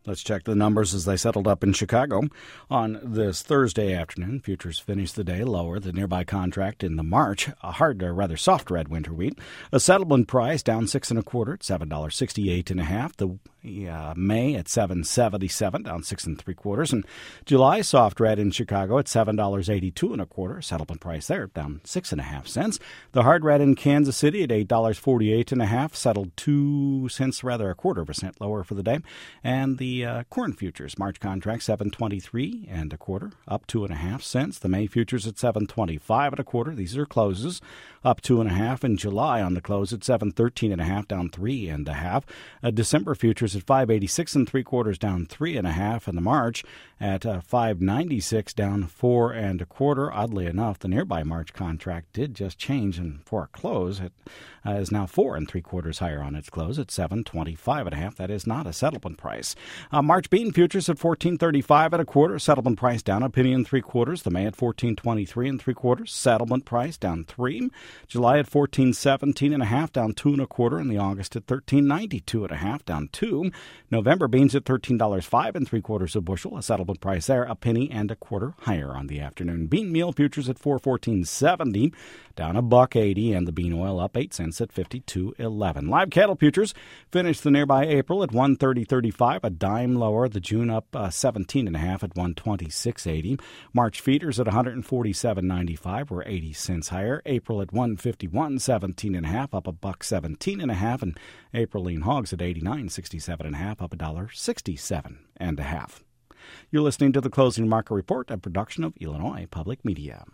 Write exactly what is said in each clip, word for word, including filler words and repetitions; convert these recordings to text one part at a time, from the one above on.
Let's check the numbers as they settled up in Chicago. On this Thursday afternoon, futures finished the day lower. The nearby contract in the March, a hard, or rather soft red winter wheat. A settlement price down six and a quarter at seven dollars sixty-eight and a half. The uh, May at seven seventy-seven, down six and three quarters. And July soft red in Chicago at seven dollars eighty-two and a quarter. Settlement price there down six and a half cents. The hard red in Kansas City at eight dollars forty-eight and a half, settled two cents, rather a quarter of a cent lower for the day. And the Uh, corn futures, March contract seven twenty-three and a quarter, up two and a half cents. The May futures at seven twenty-five and a quarter. These are closes, up two and a half. In July on the close at seven thirteen and a half, down three and a half. Uh, December futures at five eighty-six and three quarters, down three and a half. And the March at uh, five ninety-six, down four and a quarter. Oddly enough, the nearby March contract did just change, and for a close, it uh, is now four and three quarters higher on its close at seven twenty-five and a half. That is not a settlement price. Uh, March bean futures at fourteen thirty-five and a quarter. Settlement price down a penny and three quarters. The May at fourteen twenty-three and three quarters. Settlement price down three. July at fourteen seventeen and a half, down two and a quarter. And the August at thirteen ninety-two and a half, down two. November beans at thirteen dollars five and three quarters a bushel. A settlement price there a penny and a quarter higher on the afternoon. Bean meal futures at four fourteen seventy, down a buck eighty, and the bean oil up eight cents at fifty-two eleven. Live cattle futures finished the nearby April at one thirty thirty-five, a dime lower. The June up uh, seventeen and a half at one twenty-six eighty. March feeders at one forty-seven ninety-five, were eighty cents higher. April at one fifty-one seventeen and a half, up a buck seventeen and a half, and April lean hogs at eighty-nine sixty-seven and a half, up a dollar sixty-seven and a half. You're listening to the Closing Market Report, a production of Illinois Public Media.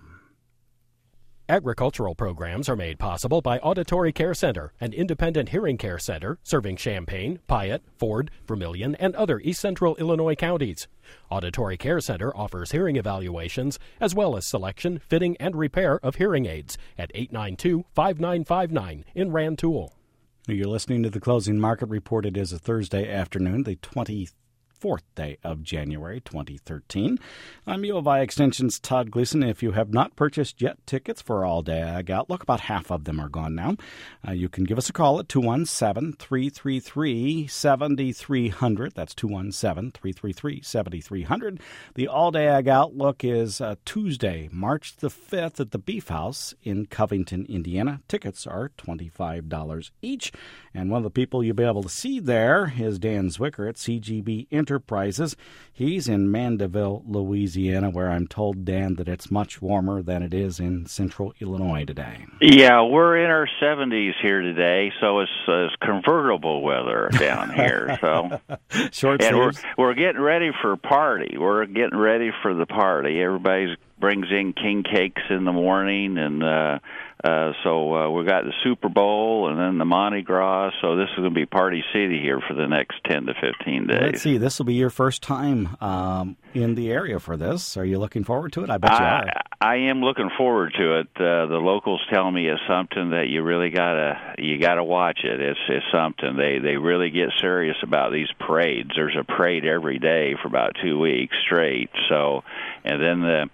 Agricultural programs are made possible by Auditory Care Center, an independent hearing care center serving Champaign, Piatt, Ford, Vermilion, and other East Central Illinois counties. Auditory Care Center offers hearing evaluations as well as selection, fitting, and repair of hearing aids at eight nine two, five nine five nine in Rantoul. You're listening to the Closing Market Report. It is a Thursday afternoon, the twenty-fourth day of January twenty thirteen. I'm U of I Extension's Todd Gleason. If you have not purchased yet tickets for All Day Ag Outlook, about half of them are gone now. Uh, you can give us a call at two one seven, three three three, seven three zero zero. That's two one seven, three three three, seven three zero zero. The All Day Ag Outlook is uh, Tuesday, March the fifth at the Beef House in Covington, Indiana. Tickets are twenty-five dollars each. And one of the people you'll be able to see there is Dan Zwicker at C G B Enterprises. He's in Mandeville, Louisiana, where I'm told, Dan, that it's much warmer than it is in central Illinois today. Yeah, we're in our seventies here today, so it's, uh, it's convertible weather down here. So, Short and we're, sleeves. we're getting ready for party. We're getting ready for the party. Everybody brings in king cakes in the morning, and uh, uh, so uh, we got the Super Bowl and then the Mardi Gras. So this is going to be Party City here for the next ten to fifteen days. Let's see. This will be your first time um, in the area for this. Are you looking forward to it? I bet you I, are. I am looking forward to it. Uh, the locals tell me it's something that you really gotta you gotta watch it. It's it's something they they really get serious about these parades. There's a parade every day for about two weeks straight. So, and then the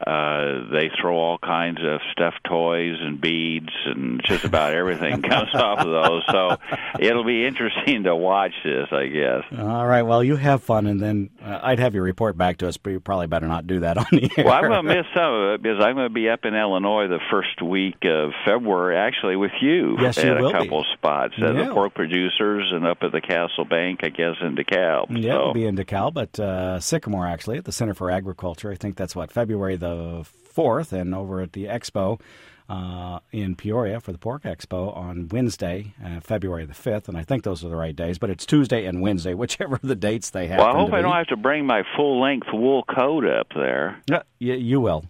Uh, they throw all kinds of stuffed toys and beads and just about everything comes off of those. So it'll be interesting to watch this, I guess. All right. Well, you have fun, and then uh, I'd have you report back to us, but you probably better not do that on the air. Well, I'm going to miss some of it because I'm going to be up in Illinois the first week of February, actually, with you yes, at you a will couple be. spots at yeah. the pork producers and up at the Castle Bank, I guess, in DeKalb. Yeah, so. we'll be in DeKalb, but uh, Sycamore, actually, at the Center for Agriculture. I think that's, what, February the fourth, and over at the Expo uh, in Peoria for the Pork Expo on Wednesday, uh, February the fifth, and I think those are the right days, but it's Tuesday and Wednesday, whichever the dates they have. Well, I hope I don't have to bring my full-length wool coat up there. Yeah, you, you will.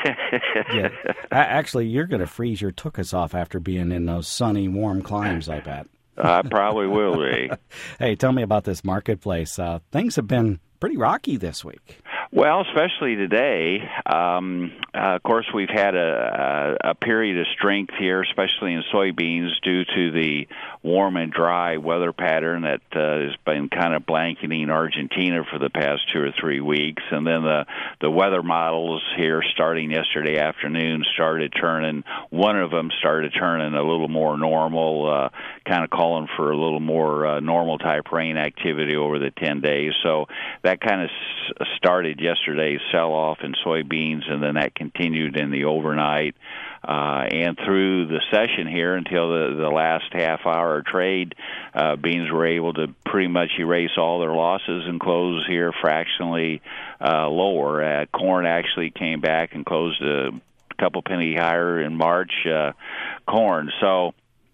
yeah. Actually, you're going to freeze your tuchus off after being in those sunny, warm climes, I bet. I probably will be. Hey, tell me about this marketplace. Uh, things have been pretty rocky this week. Well, especially today. Um, uh, of course, we've had a, a, a period of strength here, especially in soybeans, due to the warm and dry weather pattern that uh, has been kind of blanketing Argentina for the past two or three weeks. And then the, the weather models here starting yesterday afternoon started turning, one of them started turning a little more normal, uh, kind of calling for a little more uh, normal type rain activity over the ten days. So that kind of s- started yesterday's sell-off in soybeans, and then that continued in the overnight uh, and through the session here until the, the last half-hour trade. Uh, beans were able to pretty much erase all their losses and close here fractionally uh, lower. Uh, corn actually came back and closed a couple penny higher in March. Uh, corn, so.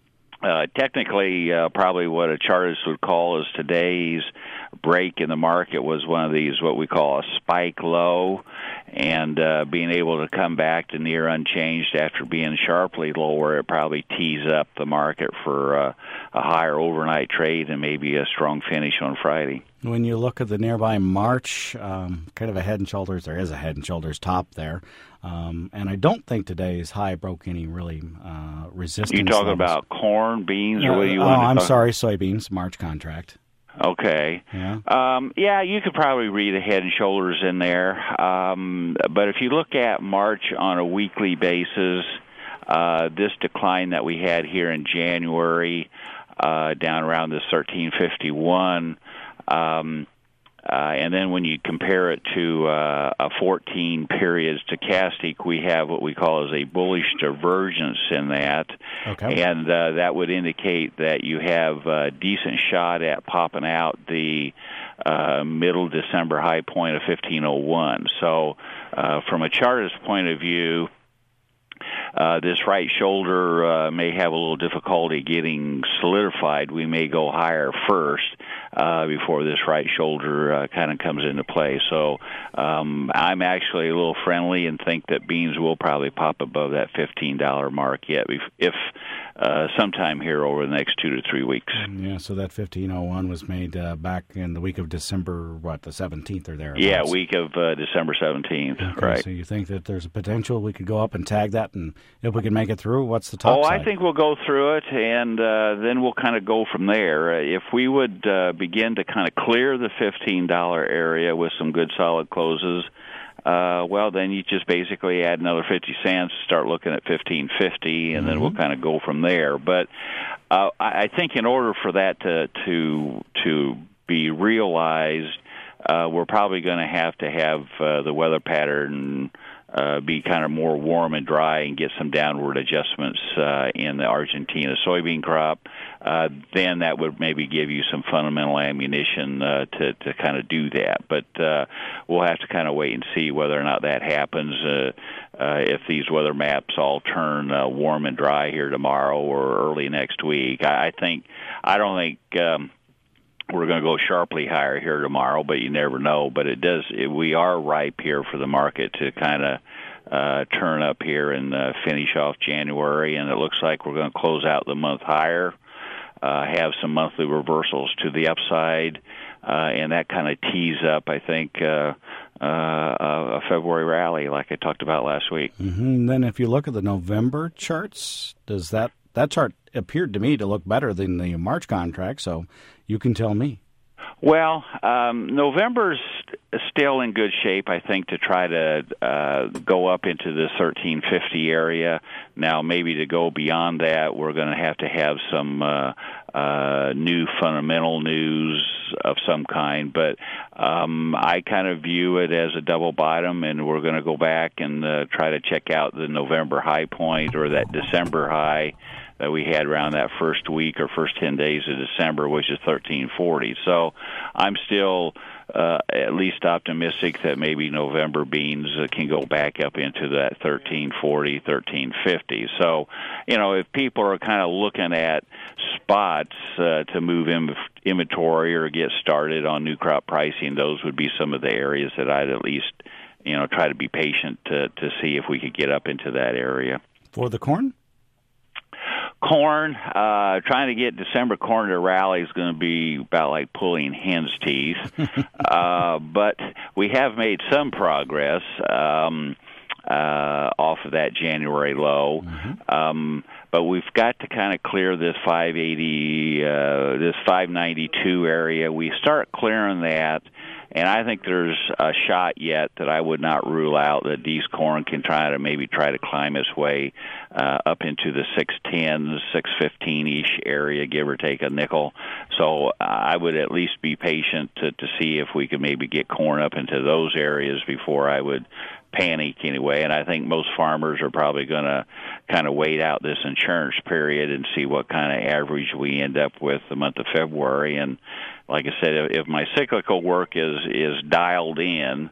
Uh, technically, uh, probably what a chartist would call is today's break in the market was one of these, what we call a spike low, and uh, being able to come back to near unchanged after being sharply lower, it probably tees up the market for uh, a higher overnight trade and maybe a strong finish on Friday. When you look at the nearby March, um, kind of a head and shoulders, there is a head and shoulders top there. Um, and I don't think today's high broke any really uh, resistance. You talking levels. About corn, beans, uh, or what do you oh, want to I'm talk? sorry, soybeans, March contract. Okay. Yeah. Um, yeah, you could probably read a head and shoulders in there. Um, but if you look at March on a weekly basis, uh, this decline that we had here in January, uh, down around the thirteen fifty-one, um, Uh, and then when you compare it to uh, a fourteen period stochastic, we have what we call as a bullish divergence in that. Okay. And uh, that would indicate that you have a decent shot at popping out the uh, middle December high point of fifteen oh one. So uh, from a chartist point of view, Uh, this right shoulder uh, may have a little difficulty getting solidified. We may go higher first uh, before this right shoulder uh, kind of comes into play. So um, I'm actually a little friendly and think that beans will probably pop above that fifteen dollars mark yet, if, if uh, sometime here over the next two to three weeks. Yeah, so that fifteen oh one was made uh, back in the week of December, what, the seventeenth or there? Yeah, week of uh, December seventeenth, okay, right. So you think that there's a potential we could go up and tag that, and if we can make it through, what's the top Oh, side? I think we'll go through it, and uh, then we'll kind of go from there. Uh, if we would uh, begin to kind of clear the fifteen dollars area with some good solid closes, uh, well, then you just basically add another fifty cents, start looking at fifteen fifty, and mm-hmm. then we'll kind of go from there. But uh, I think in order for that to to to be realized, uh, we're probably going to have to have uh, the weather pattern Uh, be kind of more warm and dry and get some downward adjustments uh, in the Argentina soybean crop. Uh, then that would maybe give you some fundamental ammunition uh, to, to kind of do that. But uh, we'll have to kind of wait and see whether or not that happens. Uh, uh, if these weather maps all turn uh, warm and dry here tomorrow or early next week, I, I think I don't think. Um, We're going to go sharply higher here tomorrow, but you never know. But it does. It, we are ripe here for the market to kind of uh, turn up here and uh, finish off January, and it looks like we're going to close out the month higher, uh, have some monthly reversals to the upside, uh, and that kind of tees up, I think, uh, uh, a February rally like I talked about last week. Mm-hmm. And then if you look at the November charts, does that that chart appeared to me to look better than the March contract, so you can tell me. Well, um, November's still in good shape, I think, to try to uh, go up into the thirteen fifty area. Now, maybe to go beyond that, we're going to have to have some uh, uh, new fundamental news of some kind. But um, I kind of view it as a double bottom, and we're going to go back and uh, try to check out the November high point or that December high that we had around that first week or first ten days of December, which is thirteen forty. So I'm still uh, at least optimistic that maybe November beans uh, can go back up into that thirteen forty, thirteen fifty. So, you know, if people are kind of looking at spots uh, to move in inventory or get started on new crop pricing, those would be some of the areas that I'd at least, you know, try to be patient to, to see if we could get up into that area. For the corn? corn, uh, trying to get December corn to rally is going to be about like pulling hen's teeth. uh, but we have made some progress um, uh, off of that January low. Mm-hmm. Um, but we've got to kind of clear this five eighty, uh, this five ninety-two area. We start clearing that. And I think there's a shot yet that I would not rule out that D's corn can try to maybe try to climb its way uh, up into the six ten, six fifteen-ish area, give or take a nickel. So uh, I would at least be patient to, to see if we could maybe get corn up into those areas before I would panic anyway. And I think most farmers are probably going to kind of wait out this insurance period and see what kind of average we end up with the month of February. And like I said, if my cyclical work is is dialed in,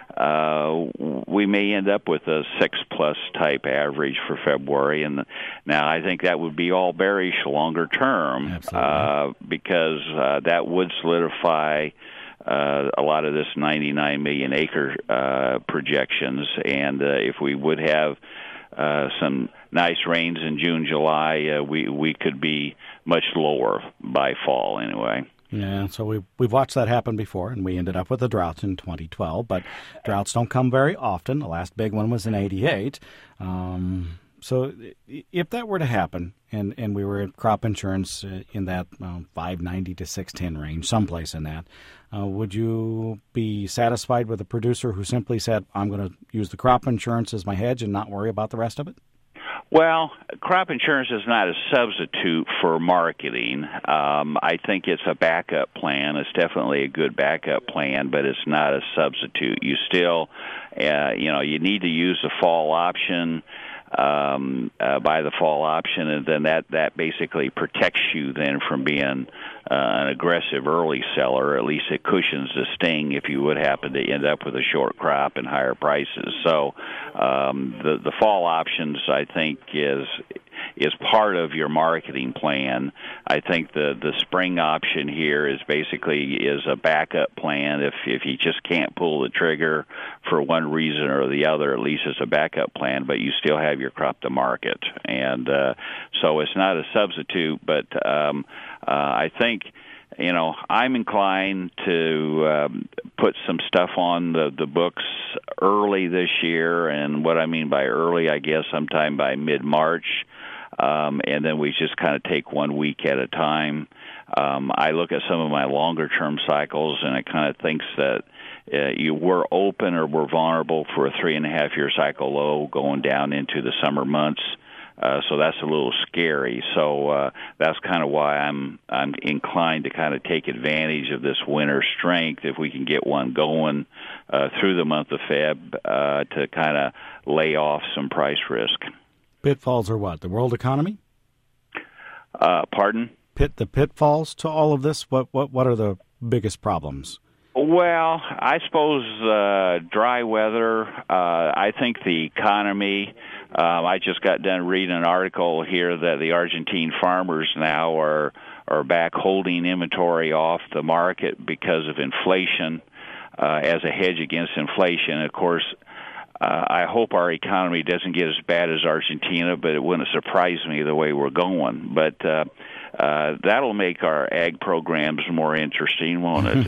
uh, we may end up with a six-plus type average for February. And now I think that would be all bearish longer term uh, because uh, that would solidify Uh, a lot of this ninety-nine million acre uh, projections, and uh, if we would have uh, some nice rains in June, July, uh, we we could be much lower by fall anyway. Yeah, so we we've watched that happen before, and we ended up with a drought in twenty twelve. But droughts don't come very often. The last big one was in eighty-eight. Um, so if that were to happen, and, and we were at crop insurance in that uh, five ninety to six ten range, someplace in that, uh, would you be satisfied with a producer who simply said, I'm going to use the crop insurance as my hedge and not worry about the rest of it? Well, crop insurance is not a substitute for marketing. Um, I think it's a backup plan. It's definitely a good backup plan, but it's not a substitute. You still, uh, you know, you need to use the fall option. Um, uh, buy the fall option, and then that, that basically protects you then from being uh, an aggressive early seller. At least it cushions the sting if you would happen to end up with a short crop and higher prices. So um, the the fall options, I think, is is part of your marketing plan. I think the the spring option here is basically is a backup plan. If if you just can't pull the trigger for one reason or the other, at least it's a backup plan, but you still have your crop to market. And uh, so it's not a substitute, but um, uh, I think, you know, I'm inclined to um, put some stuff on the, the books early this year. And what I mean by early, I guess sometime by mid-March. Um, and then we just kind of take one week at a time. Um, I look at some of my longer-term cycles, and it kind of thinks that uh, you were open or were vulnerable for a three-and-a-half-year cycle low going down into the summer months. Uh, so that's a little scary. So uh, that's kind of why I'm I'm inclined to kind of take advantage of this winter strength if we can get one going uh, through the month of Feb uh, to kind of lay off some price risk. Pitfalls are what? The world economy? Uh, pardon? Pit the pitfalls to all of this? What what what are the biggest problems? Well, I suppose uh, dry weather. Uh, I think the economy. Um, I just got done reading an article here that the Argentine farmers now are are back holding inventory off the market because of inflation uh, as a hedge against inflation. Of course, uh, I hope our economy doesn't get as bad as Argentina, but it wouldn't surprise me the way we're going. But uh, uh, that'll make our ag programs more interesting, won't it?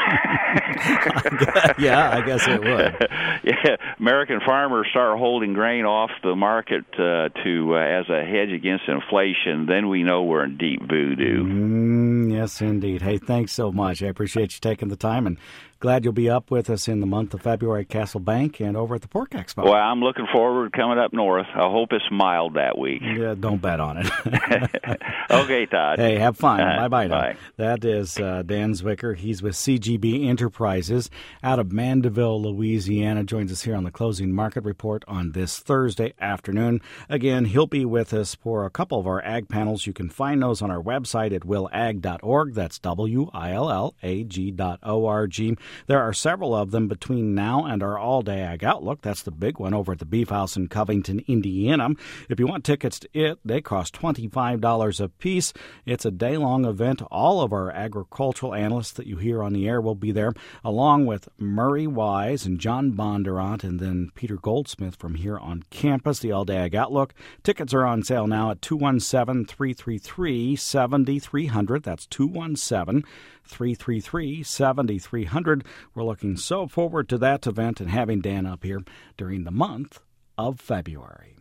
Yeah, I guess it would. Yeah, American farmers start holding grain off the market uh, to uh, as a hedge against inflation, then we know we're in deep voodoo. Mm, yes, indeed. Hey, thanks so much. I appreciate you taking the time, and glad you'll be up with us in the month of February at Castle Bank and over at the Pork Expo. Well, I'm looking forward to coming up north. I hope it's mild that week. Yeah, don't bet on it. Okay, Todd. Hey, have fun. Uh, Bye-bye now. Bye. That is uh, Dan Zwicker. He's with C G B Enterprises out of Mandeville, Louisiana. Joins us here on the Closing Market Report on this Thursday afternoon. Again, he'll be with us for a couple of our ag panels. You can find those on our website at will ag dot org. That's W I L L A G dot O R G. There are several of them between now and our all-day Ag Outlook. That's the big one over at the Beef House in Covington, Indiana. If you want tickets to it, they cost twenty-five dollars a piece. It's a day-long event. All of our agricultural analysts that you hear on the air will be there, along with Murray Wise and John Bondurant, and then Peter Goldsmith from here on campus. The All-Day Ag Outlook. Tickets are on sale now at two one seven, three three three, seven three zero zero. That's two one seven, three three three, seven three zero zero. We're looking so forward to that event and having Dan up here during the month of February.